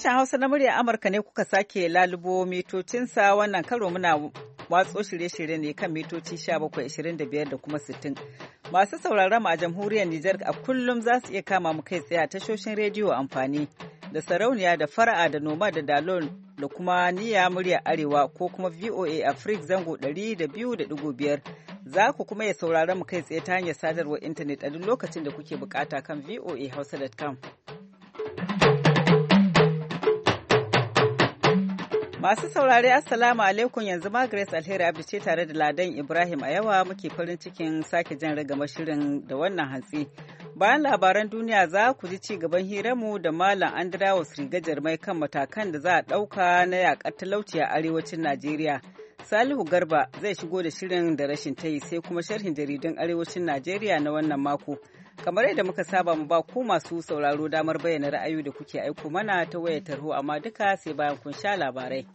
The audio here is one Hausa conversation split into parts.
Sashen Hausa na murya Amurka ne kuka sake lalubo mitocinsa wannan karo muna watso shirye-shirye ne kan mitoci 1725 da kuma 60. Masu sauraron mu a jamhuriyar Nijar a kullum za su iya kama mu kai tsaye a tashoshin rediyo amfani da sarauniya da fara'a da noma da dalol da kuma niyya murya arewa ko kuma VOA Africa zango 200.5. Za ku kuma iya sauraron mu kai tsaye ta hanyar sadarwar intanet a duk lokacin da kuke bukata kan voahausa.com. Masu saurare Assalamu alaikum, yanzu ma Grace Alheri Abdi ce tare da Ladan Ibrahim a yawa muke farin cikin sake jan ragamar shirin da wannan hantsi. Bayan labaran duniya za ku ji ci gaban hiranmu da Malam Andrawus Riga Jarmai kan matakan da za a ɗauka na yaƙar talauci a arewacin Najeriya. Salihu Garba zai shigo da shirin da rashin tayi sai kuma sharhin jaridun arewacin Najeriya na wannan mako. Kamar yadda muka saba mu ba ku masu sauraro damar bayyana ra'ayoyi da kuke aiko mana ta wayar tarho amma duka sai bayan kun sha labarai.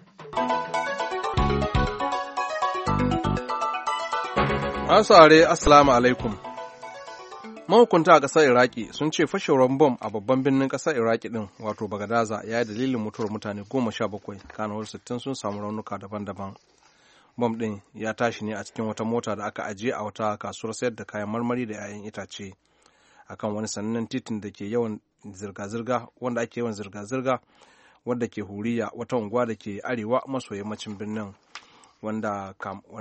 Asare assalamu alaikum. Mahukunta a ƙasar Iraki sun ce fashewar bom a babban birnin ƙasar Iraki din wato Bagadaza ya yi dalilin mutuwar mutane 17, kanawar 60 sun samu raunuka daban-daban. Bom ɗin ya tashi ne a cikin wata mota da aka ajiye a wata kasuwar sayar da kayan marmari da 'ya'yan itace akan wani sanannen titin da ke yawan zirga-zirga wanda ake yawan zirga-zirga wanda ke Huriya, wata unguwa da ke arewa maso yammacin birnin wanda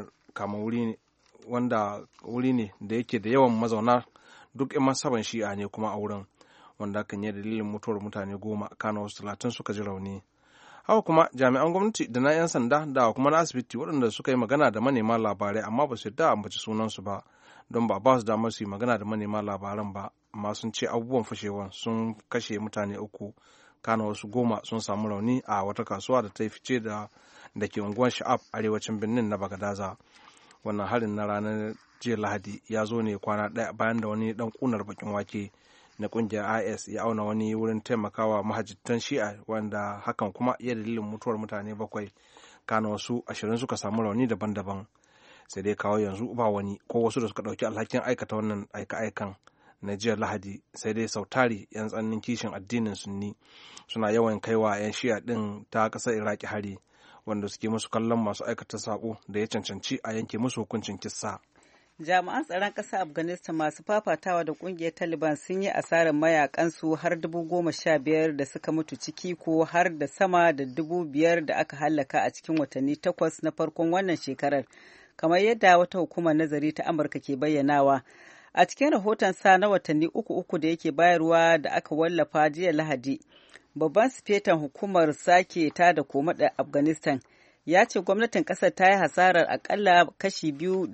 wuri ne da yake da yawan mazauna duk 'yan masaban shi'a ne kuma a wurin wanda kan yi dalilin mutuwar mutane 10 kana wasu 30 suka ji rauni. Haka kuma jami'an gwamnati da na 'yan sanda da kuma na asibiti waɗanda suka yi magana da manema labarai amma ba su yarda ambaci sunansu ba don ba su damar su yi magana da manema labaran ba, amma sun ce abubuwan fashewan sun kashe mutane 3 kana wasu 10 sun samu rauni a wata kasuwa da ta yi fice da ke unguwar Sha'ab arewacin birnin na Bagadaza. Wannan harin na ranar jiya Lahadi ya zo ne kwana ɗaya bayan da wani ɗan ƙunar bakin wake na ƙungiyar IS ya auna wani wurin taimakawa mahajjatan Shi'a wanda hakan kuma iya dalilin mutuwar mutane 7 kana wasu 20 suka samu rauni daban-daban. Sai dai kawo yanzu ba wani ko wasu da suka ɗauki alhakin aikata wannan aika-aikan na jiya Lahadi, sai dai sautari 'yan tsannin kishin addinin Sunni suna yawan kaiwa 'yan Shi'a ɗin ta ƙasar Iraki hari wanda suke musu kallon masu aikata sabo da ya cancanci a yanke musu hukuncin kissa. Jami'an tsaron ƙasar Afghanistan masu fafatawa da ƙungiyar Taliban sun yi asarar mayakansu har 15,000 da suka mutu ciki ko har da sama da 5,000 da aka hallaka a cikin watanni 8 na farkon wannan shekarar, kamar yadda wata hukumar nazari ta Amurka ke bayyanawa. A cikin rahoton sa na watanni 3 da yake bayarwa da aka wallafa jiya Lahadi, babban sifetan hukumar sake ta da koma da Afghanistan ya ce gwamnatin kasar ta yi hasarar akalla kashi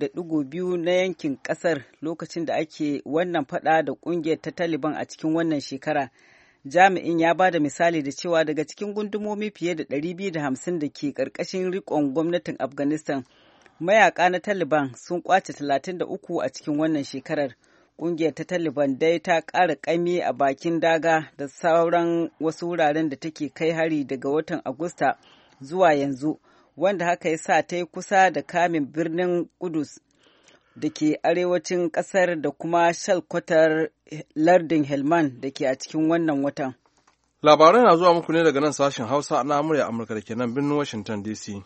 2.2 na yankin kasar lokacin da ake wannan fada da kungiyar ta Taliban a cikin wannan shekara. Jami'in ya ba da misali da cewa daga cikin gundumomi fiye da 250 da ke karkashin rikon gwamnatin Afghanistan, mayaka na Taliban sun kwace 33 a cikin wannan shekarar. Ƙungiyar ta Taliban dai ta ƙara ƙaimi a bakin daga da sauran wasu wuraren da take kai hari daga watan Agusta zuwa yanzu, wanda haka ya sa ta yi kusa da kamin birnin Kudus da ke arewacin ƙasar da kuma shalkwatar lardin Helmand da ke a cikin wannan watan. Labarai na zuwa muku ne daga nan sashen Hausa na Amurka da ke nan birnin Washington DC.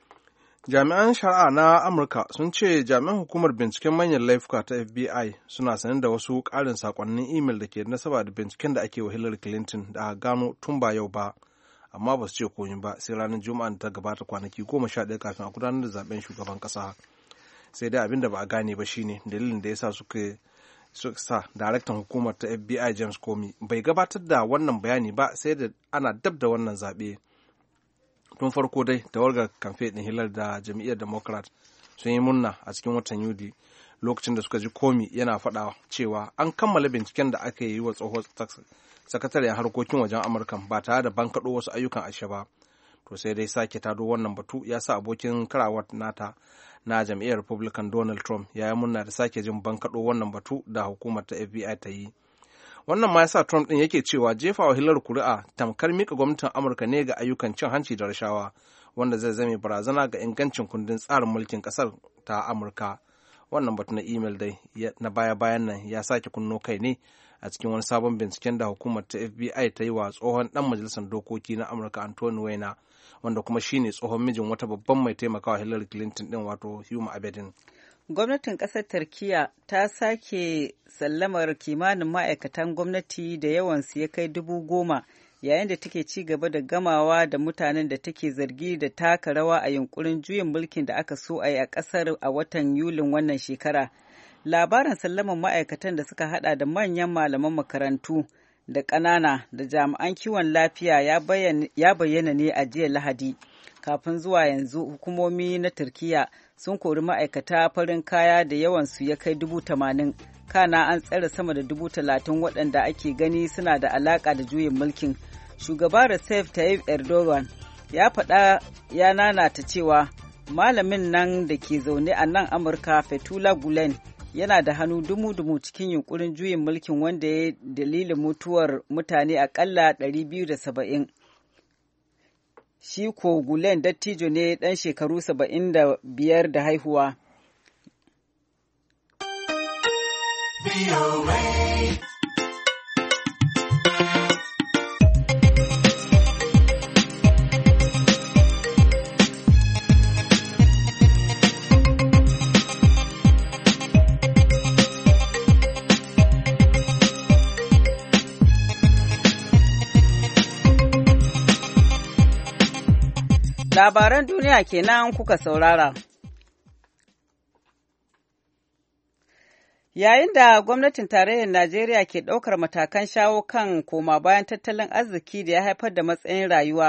Jami'an shari'a na Amurka sun ce jami'an hukumar binciken manyan laifuka ta FBI suna sanar da wasu ƙarin sakonnin imel da ke nasaba da binciken da ake wa Hillary Clinton da aka gano tun ba yau ba, amma ba su ce komai ba sai ranar Juma'a da ta gabata kwanaki 11 kafin a gudanar da zaben shugaban ƙasa. Sai dai abin da ba a gane ba shine dalilin da ya sa suka sa daraktan hukumar ta FBI James Comey bai gabatar da wannan bayani ba sai da ana dab da wannan zaɓe. Tun farko dai tawagar kamfe ɗin Hillary da jam'iyyar Democrat sun yi murna a cikin watan Yuli lokacin da suka ji Comey yana faɗa cewa an kammala binciken da aka yi wa tsohon sakataren harkokin wajen Amurka ba tare da bankaɗo wasu ayyukan ashe ba. To sai dai sake tado wannan batu ya sa abokin karawar nata na jam'iyyar Republican Donald Trump ya yi murna da sake jin bankaɗo wannan batu da hukumar ta FBI ta yi. Wannan ma ya sa Trump ɗin yake cewa jefa wa Hillary kuri'a tamkar mika gwamnatin Amurka ne ga ayyukan cin hanci da rashawa wanda zai zame barazana ga ingancin kundin tsarin mulkin ƙasar ta Amurka. Wannan batu na imel dai na baya-bayan nan ya sake kunno kai ne a cikin wani sabon binciken da hukumar ta FBI ta yi wa tsohon ɗan majalisar dokoki na Amurka Anthony Weiner, wanda kuma shine tsohon mijin wata babban mai taimakawa Hillary Clinton ɗin, wato Huma Abedin. Gwamnatin ƙasar Turkiyya ta sake sallamar kimanin ma'aikatan gwamnati da yawansu ya kai 10,000 yayin da take ci gaba da gamawa da mutanen da take zargi da taka rawa a yunkurin juyin mulkin da aka so a yi a ƙasar a watan Yulin wannan shekara. Labarin sallaman ma'aikatan da suka hada da manyan malaman makarantu da ƙanana da jami'an kiwon lafiya ya bayyana ne a jiya Lahadi. Kafin zuwa yanzu hukumomi na Turkiyya sun kori ma'aikata farin kaya da yawansu ya kai 80,000. Kana an tsare sama da 30,000 waɗanda ake gani suna da alaƙa da juyin mulkin. Shugaba Recep Tayyip Erdogan ya faɗa ya nanata cewa malamin nan da ke zaune a nan Amurka Fethullah Gulen yana da hannu dumu-dumu cikin yunkurin juyin mulkin wanda ya dalilin mutuwar mutane akalla 270. Shi ko Gulen dattijo ne ɗan shekaru 75 da haihuwa. Labaran duniya kenan kuka saurara. Yayin da gwamnatin tarayyar Najeriya ke ɗaukar matakan shawo kan koma bayan tattalin arziki da ya haifar da matsin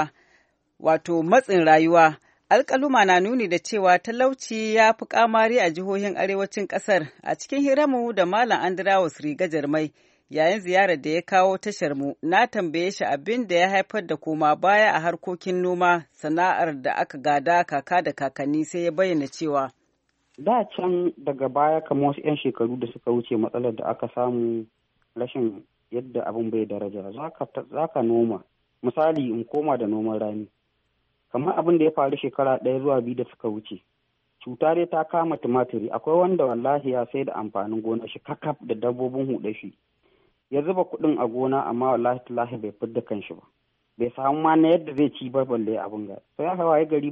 rayuwa, alƙaluma na nuni da cewa talauci ya fi ƙamari a jihohin arewacin ƙasar. A cikin hiramu da Malam Andrawus Riga Jarmai, yayin ziyarar da ya kawo tashar mu, na tambaye shi abin da ya haifar da koma baya a harkokin noma, sana'ar da aka gada kaka da kakanni, sai ya bayyana cewa da can daga baya kamar wasu 'yan shekaru da suka wuce matsalar da aka samu rashin yadda abin bai daraja za ka noma. Misali in koma da noman rani, kamar abin da ya faru shekara 1 zuwa 2 da suka wuce, cuta dai ta kama tumatiri. Akwai wanda wallahi ya sai da amfanin gona shi kakaf da dabbobin huɗa shi, ya zuba kuɗin a gona, amma wallahi bai fidda kanshi ba, bai samu ma na yadda zai ci ba balle abin ga. Sai aka waye gari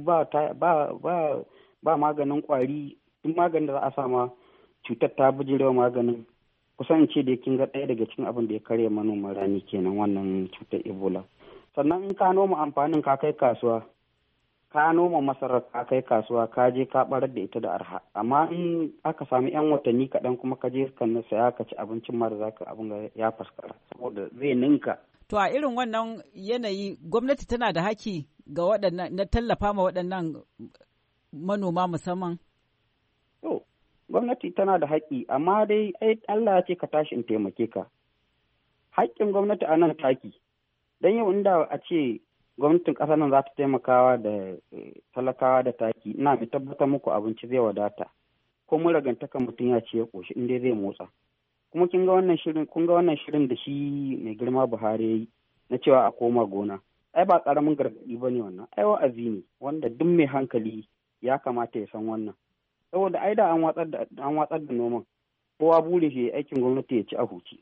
ba maganin kwari, duk maganin da za a sama cutar ta bijirewa maganin. Kusan ce da kin ga ɗaya daga cikin abin da ya karya manoman rani kenan, wannan cutar Ebola. Sannan in ka noma amfanin ka kai kasuwa, ka noma masarar ka kai kasuwa, ka je ka barar da ita da arha, amma in aka sami 'yan watanni kaɗan kuma ka je ka saya ka ci abincin mara zaka abin ya faskara, saboda zai ninka. To a irin wannan yanayi gwamnati tana da haki ga waɗannan na tallafa ma waɗannan manoma musamman? To gwamnati tana da haƙƙi, amma dai Allah ya ce ka tashi in taimake ka. Haƙƙin gwamnati a nan taki, don yau inda a ce gwamnatin ƙasar nan za ta taimakawa da talakawa da taki, ina mai tabbatar muku abinci zai wadata, ko mun ragantaka mutum ya ce ya ƙoshi in dai zai motsa. Kuma kun ga wannan shirin da shi mai girma Buhari ya yi na cewa a koma gona, ai ba ƙaramin gargaɗi ba ne wannan, ai wa'azi ne wanda duk mai hankali ya kamata ya san wannan. Saboda ai da an watsar da noman, kowa bure shi aikin gwamnati ya ci a huci.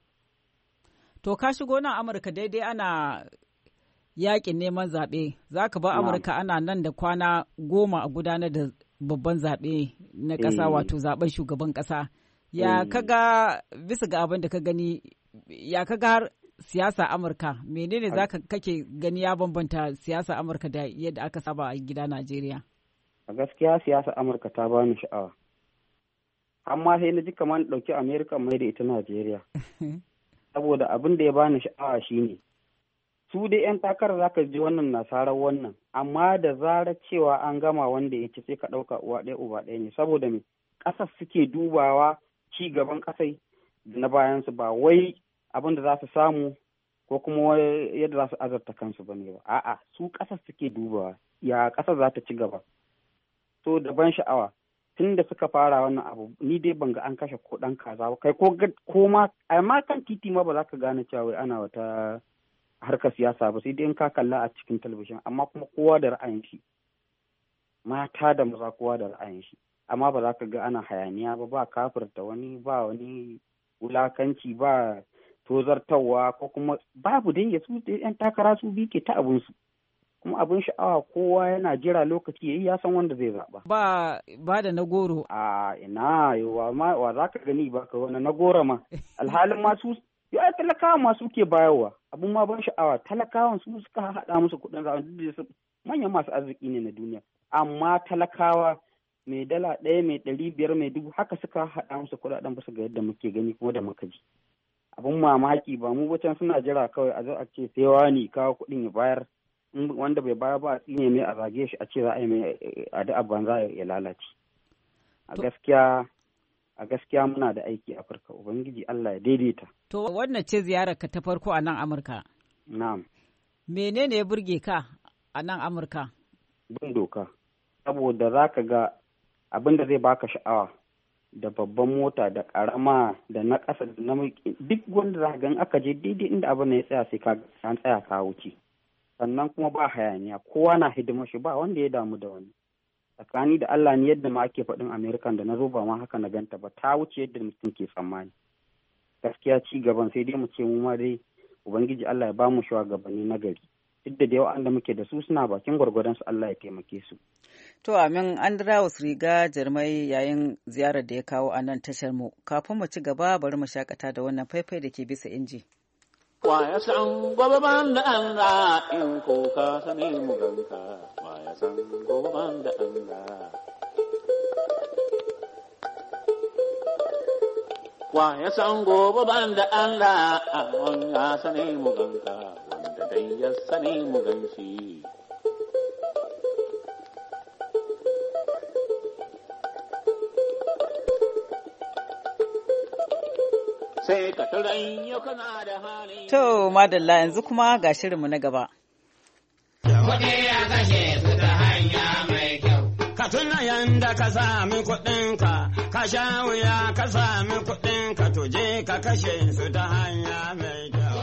To ka shigo nan Amurka daidai ana yakin neman zaɓe, za ka ba Amurka ana nan da kwana 10 a gudanar da babban zaɓe na ƙasa, wato zaɓen shugaban ƙasa. Ya kaga bisa ga abin da ka gani, ya kaga har siyasa Amurka, menene kake gani ya bambanta siyasa Amurka da yadda aka saba a gida Najeriya? A gaskiya siyasa Amurka ta bani sha'awa, amma sai na ji kamar ɗauki Amerika mai da ita Najeriya. Saboda abin da ya bani sha'awa shine su dai 'yan takarar zaka ji wannan nasarar wannan, amma da zarar cewa an gama wanda ya ci sai ka ɗauka uwa ɗaya uba ɗaya ne. Saboda me ƙasar suke dubawa, ci gaban ƙasai na bayansu, ba wai abin da za su samu ko kuma yadda za su azarta kansu ba ne ba. A'a, su ƙasar suke dubawa, ya ƙasar za ta ci gaba. So da ban sha'awa tun da suka fara wannan abu, ni dai ban ga an kashe ko ɗan kaza ba, kai ko ma amma kan titi ma ba za ka gane cewa wai ana wata harkar siyasa ba, sai dai in ka kalla a cikin talabijin, amma kuma kowa da ra'ayin shi, mata da maza kowa da ra'ayin shi, amma ba za ka ga ana hayaniya ba kafirta wani, ba wani wulakanci, ba tozartarwa ko kuma babu dai ya su yan takara su bi ke ta abinsu. Kuma abin sha'awa kowa yana jira lokaci yayi ya san wanda zai zaɓa. Ba da na goro. A ina wa za ka gani ba ka wani na goro ma. Alhalin masu ya talakawa masu ke bayarwa. Abin ma ban sha'awa talakawan su suka haɗa musu kuɗin zaɓen duk da manyan masu arziki ne na duniya. Amma talakawa mai dala ɗaya mai 500 mai 1000 haka suka haɗa musu kuɗaɗen basu ga yadda muke gani kuma da muka ji. Abin mamaki ba mu wacan suna jira kawai a zo a ce sai wani kawo kuɗin ya bayar. Wanda bai baya ba a tsine mai a zage shi a ce za a yi mai addu'a banza ya lalace. A gaskiya muna da aiki a Afirka. Ubangiji Allah ya daidaita. To wannan ce ziyarar ka ta farko a nan Amurka. Na'am. Menene ya burge ka a nan Amurka? Bin doka. Saboda za ka ga abin da zai baka sha'awa da babban mota da ƙarama da na ƙasa da na duk wanda za ka ga aka je daidai inda abin ya tsaya sai ka an tsaya ka wuce. Sannan kuma ba hayaniya kowa na hidimar shi ba wanda ya damu da wani tsakani da Allah ne yadda ma ake faɗin American da na zo ba ma haka na ganta ba ta wuce yadda mutum ke tsammani gaskiya ci gaban sai dai mu ce mu ma dai ubangiji Allah ya ba mu shugabanni na gari duk da yawa da muke da su suna bakin gwargwadon su Allah ya taimake su. To amin. Andrews Riga Jarmai yayin ziyarar da ya kawo a nan tashar mu kafin mu ci gaba bari mu shakata da wannan faifai da ke bisa inji. Wa ya san gobe ban da Allah in ko ka sani mu ganka wa ya san gobe ban da Allah wa ya san gobe ban da Allah amma ya sani mu ganka wanda dai ya sani mu ganshi To, madalla yanzu kuma ga shirinmu na gaba. Kuɗi ya kashe su ta hanya mai kyau. Ka tuna yanda ka sami kuɗinka, ka sha wuya ka sami kuɗinka, tuje ka kashe su ta hanya mai kyau.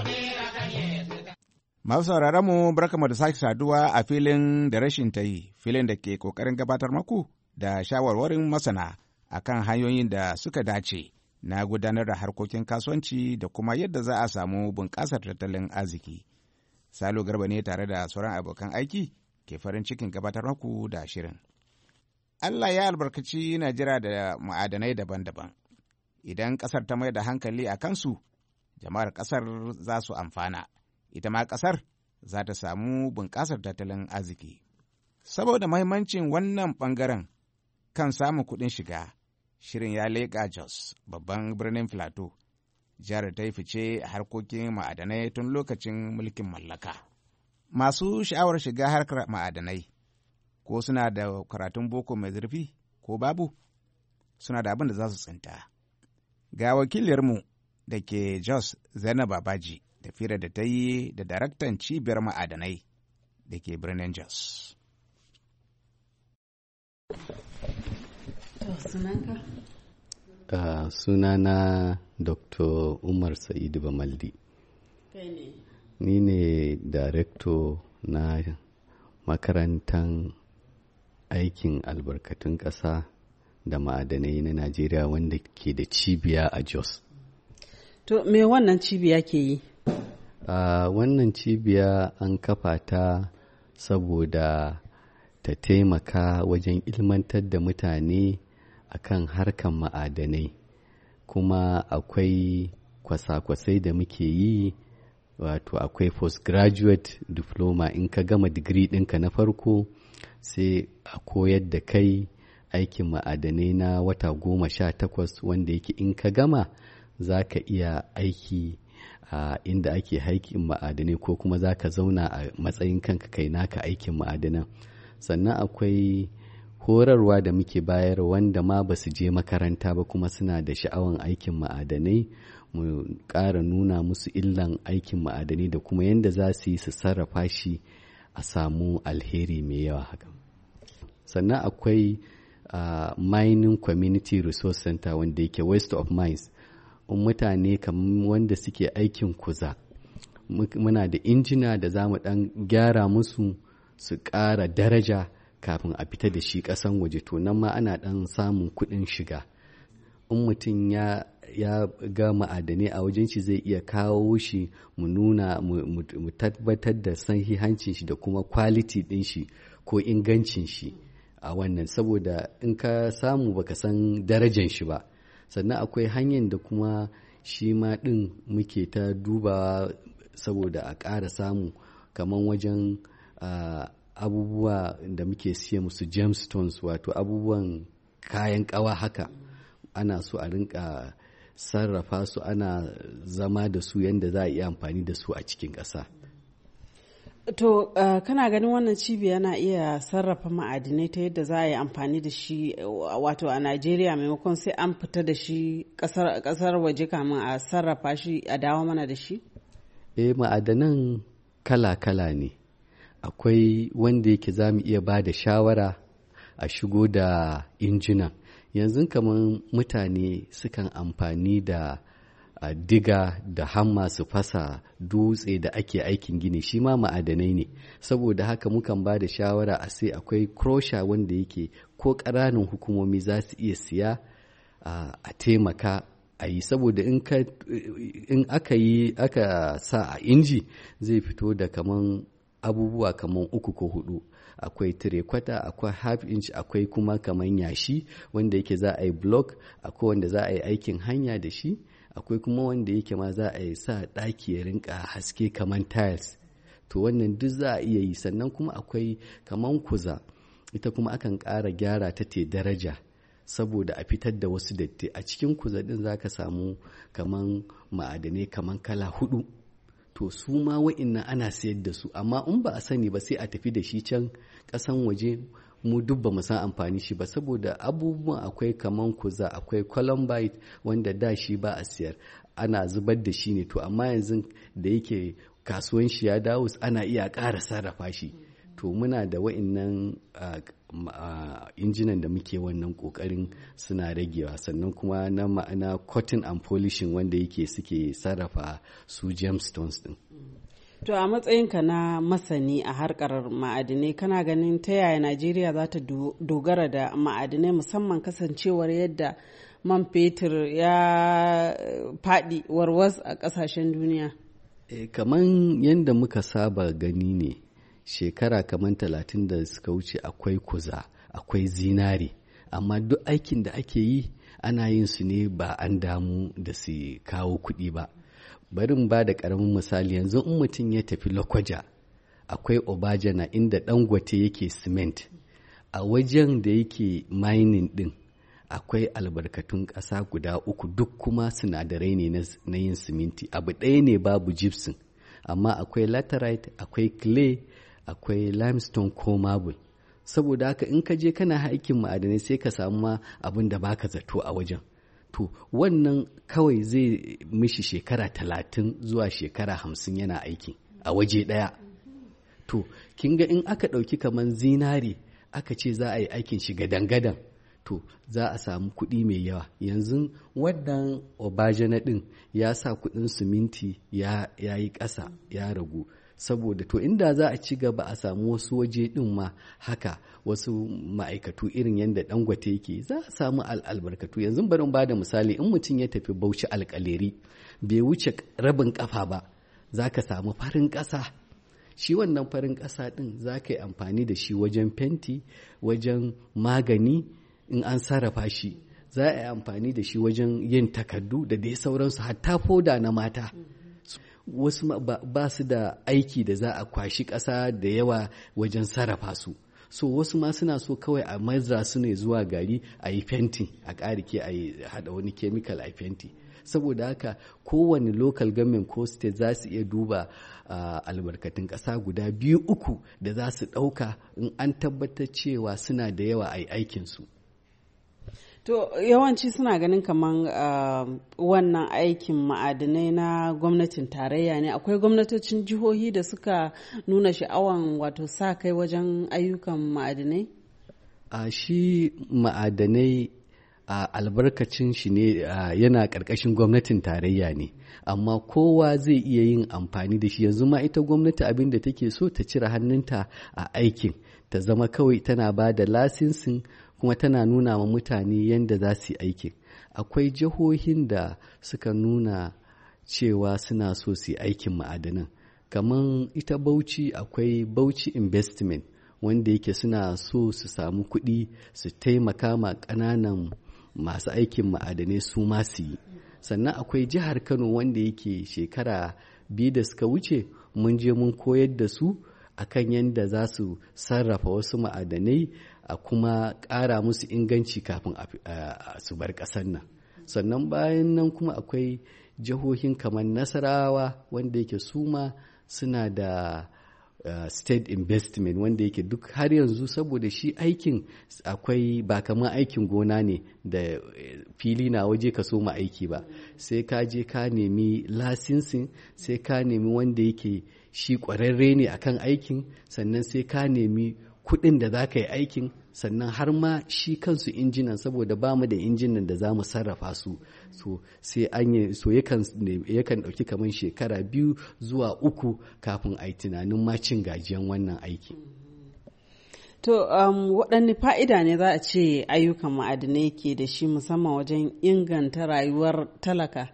Masu sauraron mu barkamu da sake saduwa a filin da rashin ta yi, filin da ke ƙoƙarin gabatar maku da shawarwarin masana akan hanyoyin da suka dace na gudanar da harkokin kasuwanci da kuma yadda za a samu bunƙasar tattalin arziki. Salo Garba ne tare da sauran abokan aiki ke farin cikin gabatar maku da shirin. Allah ya albarkaci Najeriya da ma'adanai daban-daban. Idan ƙasar ta mai da hankali a kansu, jama'ar ƙasar za su amfana. Ita ma ƙasar za ta samu bunƙasar tattalin arziki. Saboda mahimmancin wannan ɓangaren kan samun kuɗin shiga, shirin ya leƙa Jos, babban birnin Filato, jihar ta yi fice a harkokin ma'adanai tun lokacin mulkin mallaka. Masu sha'awar shiga harkar ma'adanai, ko suna da karatun boko mai zurfi ko babu, suna da abin da za su tsinta. Ga wakiliyarmu da ke Jos, Zainab Babaji, da fira da ta yi da daraktan cibiyar ma'adanai da ke birnin Jos. Sunana Dr. Umar Sa'idu Bamaldi. Ni ne Director na makarantar aikin albarkatun ƙasa da ma'adanai na Najeriya wanda ke da cibiya a Jos. To, me wannan cibiya ke yi? Wannan cibiya an kafa ta saboda ta taimaka wajen ilmantar da mutane akan harkan ma'adanai, kuma akwai kwasa-kwasai da muke yi, wato akwai postgraduate diploma. In ka gama digiri ɗinka na farko sai a koyar da kai aikin ma'adanai na wata 18 wanda yake in ka gama za ka iya aiki a inda ake aikin ma'adanai ko kuma za ka zauna a matsayin kanka kai naka aikin ma'adanan. Sannan akwai horarwa da muke bayar wanda ma ba su je makaranta ba kuma suna da sha'awan aikin ma'adanai, mu ƙara nuna musu illan aikin ma'adanai da kuma yadda za su yi su sarrafa shi a samu alheri mai yawa haka. Sannan akwai mining community resource center wanda yake waste of mines. Mutane kamar wanda suke aikin kuza, muna da injina da za mu ɗan gyara musu su ƙara daraja kafin a fita da shi ƙasan waje, to nan ma ana ɗan samun kuɗin shiga. In mutum ya ga ma'adanai a wajen shi zai iya kawo shi mu nuna mu tabbatar da sahihancin shi da kuma quality din shi ko ingancin shi a wannan, saboda in ka samu baka san darajan shi ba. Sannan akwai hanyar da kuma shi ma din muke ta dubawa saboda a ƙara samu kamar wajen abubuwa da muke siya musu gemstones, wato abubuwan kayan ƙawa haka, ana so a rinka sarrafa su, ana zama da su yadda za a iya amfani da su a cikin ƙasa. To kana ganin wannan cibiya na iya sarrafa ma'adinai ta yadda za a yi amfani da shi wato a Najeriya maimakon sai an fita da shi ƙasar waje kamin a sarrafa shi a dawo mana da shi? Ma'adanan kala-kala ne. Akwai wanda yake za mu iya ba da shawara a shigo da injina. Yanzu kamar mutane sukan amfani da diga da hamma su fasa dutse da ake aikin gini, shi ma ma'adanai ne. Saboda haka mukan ba da shawara a sai akwai crusher wanda yake ko ƙananan hukumomi za su iya siya a taimaka a yi, saboda in aka sa a inji zai fito da kaman abubuwa kaman 3 ko 4. Akwai 3/4, akwai half inch, akwai kuma kaman yashi wanda yake za a yi block, akwai wanda za a yi aikin hanya da shi, akwai kuma wanda yake ma za a yi sa ɗaki ya rinka haske kaman tiles. To wannan duk za a iya yi. Sannan kuma akwai kaman kuza, ita kuma akan ƙara gyara ta te daraja saboda a fitar da wasu datti. A cikin kuza ɗin za ka samu kaman ma'adanai kaman kala 4. To su ma wa'innan ana sayar da su, amma in ba a sani ba sai a tafi da shi can ƙasan waje, mu duk ba mu san amfani shi ba, saboda abubuwan akwai kaman kuza, akwai columbite wanda da shi ba a siyar, ana zubar da shi ne. To amma yanzu da yake kasuwan shi ya dawo, ana iya ƙara sarrafa shi. To muna da wa'innan injinan da muke wannan ƙoƙarin suna ragewa. Sannan kuma na ma'ana cotton and polishing wanda yake suke sarrafa su gemstones din. To a matsayinka na masani a harkar ma'adinai, kana ganin ta yaya Najeriya za ta dogara da ma'adinai, musamman kasancewar yadda man fetur ya faɗi warwas a ƙasashen duniya? Kaman yadda muka saba gani ne, shekara kaman 30 da suka wuce akwai kuza, akwai zinari, amma duk aikin da ake yi ana yin su ne ba an damu da su kawo kuɗi ba. Bari mu ba da ƙaramin misali. Yanzu in mutum ya tafi Lokoja, akwai Obajana inda Dangote yake cement. A wajen da yake mining din akwai albarkatun ƙasa guda 3, duk kuma sinadarai ne na yin siminti. Abu ɗaya ne babu gypsum, amma akwai laterite, akwai clay, akwai limestone ko marble. Saboda haka in ka je kana aikin ma'adanai sai ka samu ma abin da baka zato a wajen. To wannan kawai zai mishi shekara 30 zuwa shekara 50 yana aiki a waje ɗaya. To kin ga in aka ɗauki kaman zinari aka ce za a yi aikin shi gadan-gadan, to za a samu kuɗi mai yawa. Yanzu wannan Obajana ɗin ya sa kuɗin siminti ya yi ƙasa, ya ragu. Saboda to inda za a ci gaba a samu wasu waje ɗin ma haka, wasu ma'aikatu irin yadda Dangote yake, za a samu albarkatu. Yanzu bari ba da misali, in mutum ya tafi Bauchi Alƙaleri bai wuce rabin ƙafa ba, za ka samu farin ƙasa. Shi wannan farin ƙasa ɗin za ka yi amfani da shi wajen fenti, wajen magani. In an sarrafa shi za a yi amfani da shi wajen yin takardu da dai sauransu, hatta foda na mata. Wasu ba su da aiki da za a kwashi ƙasa da yawa wajen sarrafa su. So wasu ma suna so kawai a maza su ne zuwa gari a yi fenti, a ƙarike a yi haɗa wani chemical a fenti. Saboda haka kowane local government ko state za su iya duba albarkatun ƙasa guda 2-3 da za su ɗauka in an tabbatar cewa suna da yawa a yi aikinsu. To yawanci suna ganin kaman wannan aikin ma'adinai na gwamnatin tarayya ne. Akwai gwamnatocin jihohi da suka nuna sha'awan wato sa kai wajen ayyukan ma'adinai? Shi ma'adanai albarkacin shi ne yana ƙarƙashin gwamnatin tarayya ne, amma kowa zai iya yin amfani da shi. Yanzu ma ita gwamnati abin da take so ta cire hannunta a aikin, ta zama kawai tana ba da lasinsin kuma tana nuna wa mutane yadda za su yi aikin. akwai jihohin da suka nuna cewa suna so su yi aikin ma'adanan. Kamar ita Bauchi, akwai Bauchi Investment wanda yake suna so su samu kuɗi su taimaka ma ƙananan masu aikin ma'adanai su ma su yi. Sannan akwai jihar Kano wanda yake shekara 2 da suka wuce mun je mun koyar da su akan yadda za su sarrafa wasu ma'adanai a kuma ƙara musu inganci kafin su bar ƙasar nan. Sannan bayan nan kuma akwai jihohin kamar Nasarawa wanda yake suma suna da state investment wanda yake duk har yanzu, saboda shi aikin akwai ba kamar aikin gona ne da fili na waje ka so ma aiki ba, sai ka je ka nemi lasinsin, sai ka nemi wanda yake shi ƙwararre ne akan aikin, sannan sai ka nemi kuɗin da za ka yi aikin, sannan har ma shi kansu injinan, saboda ba mu da injinan da za mu sarrafa su, so sai an yi, so yakan ɗauki kamar shekara 2 zuwa 3 kafin a yi tunanin ma cin gajiyan wannan aiki. To waɗanne fa'ida ne za a ce ayyukan ma'adinai ke da shi musamman wajen inganta rayuwar talaka?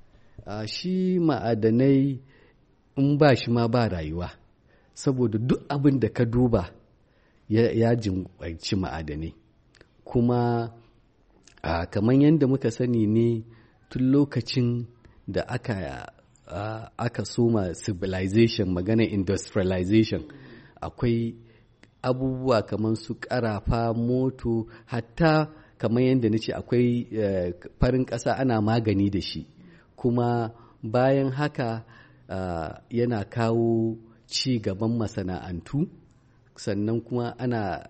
Shi ma'adanai in ba shi ma ba rayuwa, saboda duk abin da ka duba ya jimɓarci ma'adanai. Kuma kamar yadda muka sani ne tun lokacin da aka soma civilization, magana industrialization, akwai abubuwa kamar su ƙarafa, moto, hatta kamar yadda na ce akwai farin ƙasa ana magani da shi. Kuma bayan haka yana kawo ci gaban masana'antu, sannan kuma ana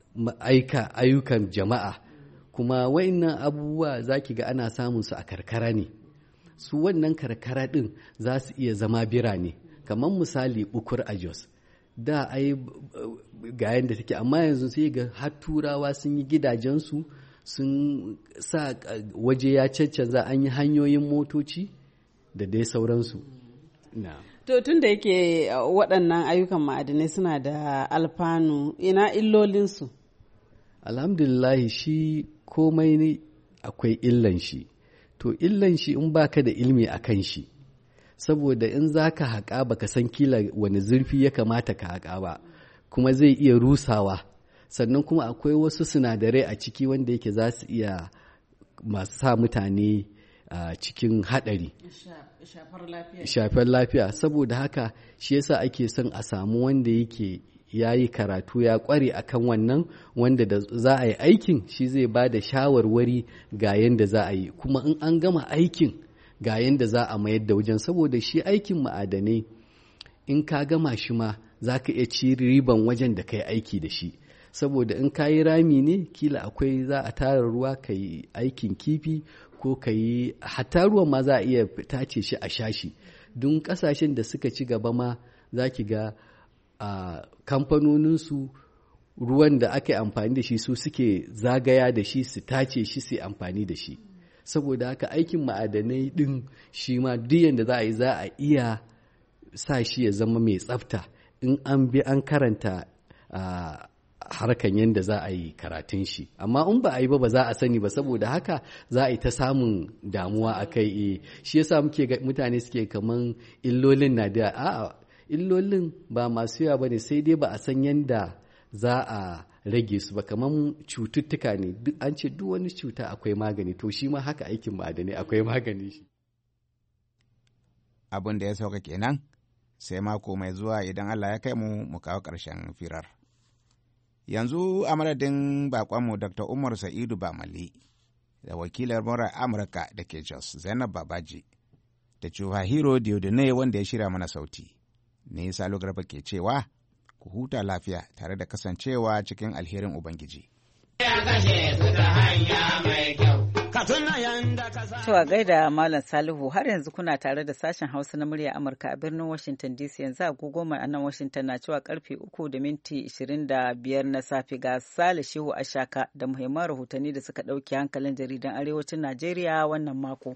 ayyukan jama'a, kuma wa'innan abubuwa za ki ga ana samun su a karkara ne. Su wannan karkara ɗin za su iya zama birane, kamar misali Bukur a Jos, da ai ga yadda take, amma yanzu sai ga har turawa sun yi gidajensu, sun sa waje ya cancanza, an yi hanyoyin motoci da dai sauransu. To tun da yake waɗannan ayyukan ma'adinai suna da alfanu, ina illolinsu? Alhamdulillah, shi komai ne akwai illan shi. To illan shi in baka da ilmi a kan shi, saboda in za ka haƙa baka san kila wani zurfi ya kamata ka haƙa ba, kuma zai iya rusawa. Sannan kuma akwai wasu sinadarai a ciki wanda yake za su iya masu sa mutane cikin haɗari, shafar lafiya. Saboda haka shi yasa ake son a samu wanda yake ya yi karatu, ya ƙware akan wannan, wanda da za a yi aikin shi zai ba da shawarwari ga yadda za a yi, kuma in an gama aikin ga yadda za a mayar da wajen. Saboda shi aikin ma'adanai in ka gama shi ma za ka iya ci riban wajen da ka yi aiki da shi. Saboda in ka yi rami ne, kila akwai za a tara ruwa ka yi aikin kifi, ko ka yi hatta ruwan ma za a iya tace shi a shashi. Don ƙasashen da suka ci gaba ma za ki ga kamfanoninsu ruwan da aka yi amfani da shi su suke zagaya da shi, su tace shi, su amfani da shi. Saboda haka aikin ma'adanai ɗin shi ma duk yadda za a iya sa shi ya zama mai tsafta in an bi an karanta harkan yadda za a yi karatun shi. Amma in ba a yi ba za a sani ba, saboda haka za a yi ta samun damuwa a kai. Shi yasa mutane suke kaman illolin na da a'a, illolin ba masu yawa ba ne, sai dai ba a san yadda za a rage su ba. Kaman cututtuka ne, duk an ce duk wani cuta akwai magani, to shi ma haka aikin ma'adanai akwai magani shi. Abin da ya sauka kenan, sai mako mai zuwa idan Allah ya kai mu kawo ƙarshen firar. Yanzu a madadin bakonmu Dr. Umar Sa'idu Bamali da wakilar murar Amurka da ke Jos Zainab Babaji da Chubahiro Diodone wanda ya shirya mana sauti, ne Salo Garba ke cewa ku huta lafiya tare da kasancewa cikin alherin Ubangiji. To a gaida Malam Salihu, har yanzu kuna tare da sashen Hausa na murya Amurka a birnin Washington DC. Yanzu agogo a nan Washington na cewa karfe 3:25 na safe. Ga Sale Shehu Ashaka da muhimman rahotanni da suka ɗauki hankalin jaridan Arewacin Najeriya wannan mako.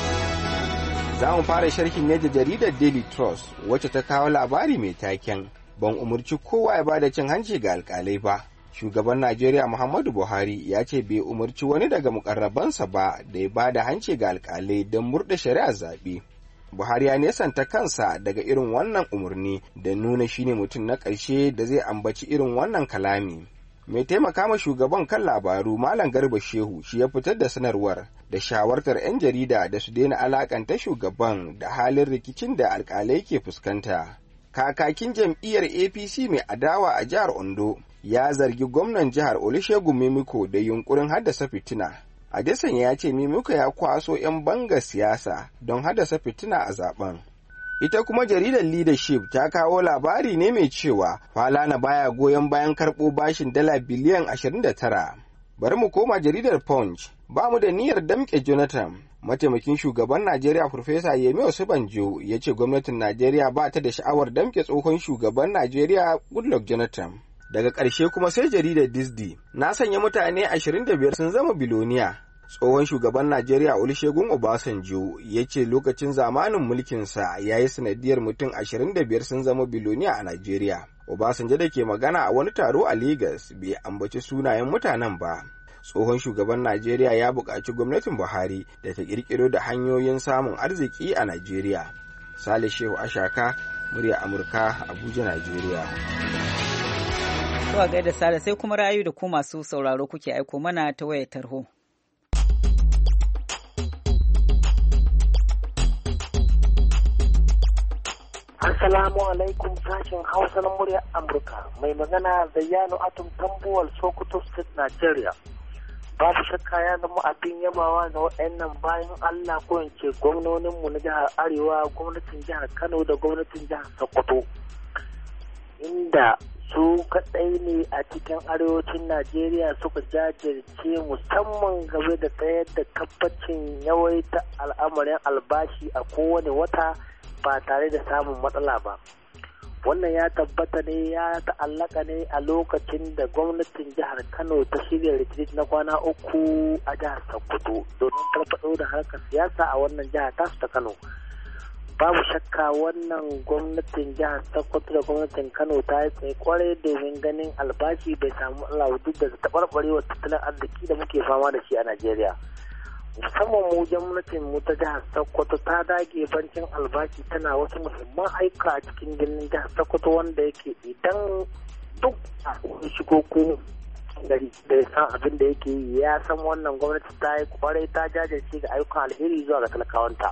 Za mu fara sharhin ne da jaridar Daily Trust wacce ta kawo labari mai taken ban umarci kowa ya bada cin hanci ga alkalai ba. Shugaban Najeriya Muhammadu Buhari ya ce bai umarci wani daga mukarrabansa ba da ya bada hanci ga alkalai don murɗe shari'ar zaɓe. Buhari ya nesanta kansa daga irin wannan umarni da nuna shine mutum na ƙarshe da zai ambaci irin wannan kalami. Mai taimaka ma shugaban kan labaru Malam Garba Shehu shi ya fitar da sanarwar da shawartar 'yan jarida da su daina alakanta shugaban da halin rikicin da alkalai ke fuskanta. Kakakin jam'iyyar APC mai adawa a jihar Ondo ya zargi gwamnan jihar Olusegun Mimiko da yunkurin haddasa fitina. Adesanya ya ce Mimiko ya kwaso 'yan bangar siyasa don haddasa fitina a zaben. Ita kuma jaridar Leadership ta kawo labari ne mai cewa Falana baya goyon bayan karɓo bashin dala biliyan 29. Bari mu koma jaridar Punch. Ba mu da niyyar damƙe Jonathan. Mataimakin shugaban Najeriya Farfesa Yemi Osibanjo ya ce gwamnatin Najeriya ba ta da sha'awar damƙe tsohon shugaban Najeriya Goodluck Jonathan. Daga ƙarshe kuma sai jaridar Disney. Na sanya mutane 25 sun zama biloniya. Tsohon shugaban Najeriya Olusegun Obasanjo ya ce lokacin zamanin mulkinsa ya yi sanadiyar mutum 25 sun zama biloniya a Najeriya. Obasanjo da ke magana a wani taro a Legas bai ambaci sunayen mutanen ba. Tsohon shugaban Najeriya ya buƙaci gwamnatin Buhari da ta ƙirƙiro da hanyoyin samun arziki a Najeriya. Sale Shehu Ashaka, murya Amurka, Abuja, Najeriya. Zuwa gaida Sale sai kuma ra'ayi da ku masu sauraro kuke aiko mana ta wayar tarho. Assalamu alaikum sashen Hausa na muryar Amurka. Mai magana Zayyano Atom Tambuwal Sokoto State, Nigeria. Babu shakka ya zama abin yabawa ga waɗannan bayan Allah ko in ce gwamnoninmu na jihar Arewa, gwamnatin jihar Kano da gwamnatin jihar Sokoto. Inda su kaɗai ne a cikin arewacin Najeriya suka jajirce musamman game da tsayar da tabbacin yawaita al'amarin albashi a kowane wata ba tare da samun matsala ba. Wannan ya tabbata ne ya ta'allaka ne a lokacin da gwamnatin jihar Kano ta shirya retreat na kwana 3 a jihar Sokoto domin farfaɗo da harkar siyasa a wannan jihar tasu ta Kano. Babu shakka wannan gwamnatin jihar Sokoto da gwamnatin Kano ta yi tsaye kwarai domin ganin albashi bai samu matsala duk da taɓarɓarewar tattalin arziki da muke fama da shi a Najeriya. Musamman mu gwamnatin mu ta jihar Sokoto ta dage bancin albashi tana wasu muhimman aika a cikin birnin jihar Sokoto wanda yake idan duk a shigo ko da ya san abin da yake yi ya san wannan gwamnati ta yi kwarai ta jajirce ga ayyukan alheri zuwa ga talakawanta.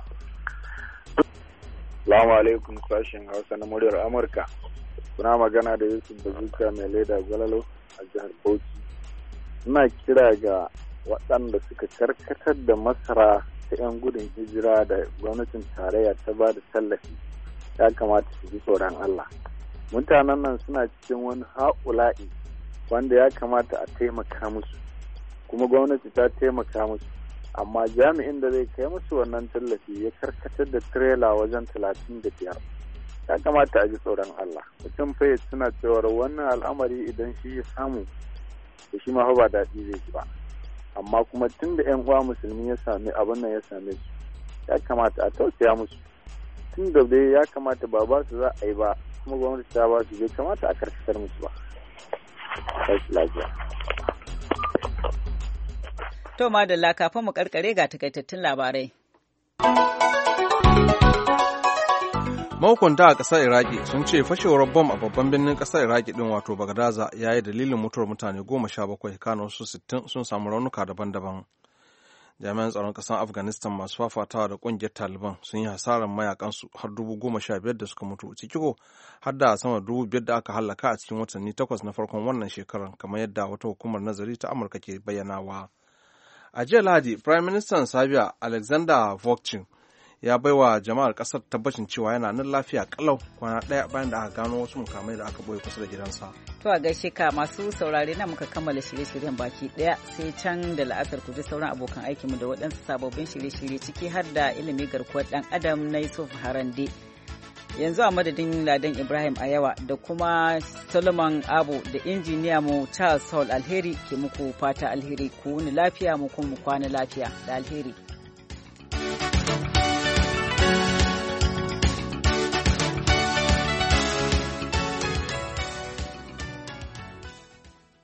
Salamu alaikum sashen Hausa na muryar Amurka. Kuna magana da Yusuf Bazuka mai leda Gwalalo a jihar Bauchi. Ina kira ga waɗanda suka karkatar da masara ta 'yan gudun hijira da gwamnatin tarayya ta ba da tallafi ya kamata su ji tsoron Allah. Mutanen nan suna cikin wani haƙula'i wanda ya kamata a taimaka musu, kuma gwamnati ta taimaka musu, amma jami'in da zai kai musu wannan tallafi ya karkatar da tirela wajen 35. Ya kamata a ji tsoron Allah. Mutum fa suna cewar wannan al'amari idan shi ya samu da shi ma ba daɗi zai ji ba. Amma kuma tun da 'yan uwa musulmi ya sami abin nan ya same su, ya kamata a tausaya musu. Tun da dai ya kamata ba su za a yi ba, kuma gwamnati ta ba su bai kamata a karkatar musu ba. Lafiya. To madalla kafin mu karkare ga takaitattun labarai. Mahukunta a ƙasar Iraki sun ce fashewar bom a babban birnin ƙasar Iraki ɗin wato Bagadaza ya yi dalilin mutuwar mutane 17, kano su 60 sun samu raunuka daban-daban. Jami'an tsaron ƙasar Afghanistan masu fafatawa da ƙungiyar Taliban sun yi hasarar mayakansu har 15,000 da suka mutu, ciki ko har da sama 5,000 da aka hallaka a cikin watanni 8 na farkon wannan shekarar, kamar yadda wata hukumar nazari ta Amurka ke bayyanawa. A jiya Lahadi, Prime Minister Serbia Alexander Vučić ya baiwa jama'ar kasar tabbacin cewa yana nan lafiya kalau kwana ɗaya bayan da aka gano wasu mukamai da aka boye kusa da gidansa. To a gaishe ka masu saurare na muka kammala shirye-shiryen baki ɗaya sai can da la'asar ku ji sauran abokan aikinmu da waɗansu sababbin shirye-shirye ciki har da ilimi garkuwar ɗan adam na Yusuf Harande. Yanzu a madadin Ladan Ibrahim Ayawa da kuma Solomon Abu da injiniya mu Charles Saul Alheri ke muku fata alheri ku wuni lafiya mu kuma kwana lafiya da alheri.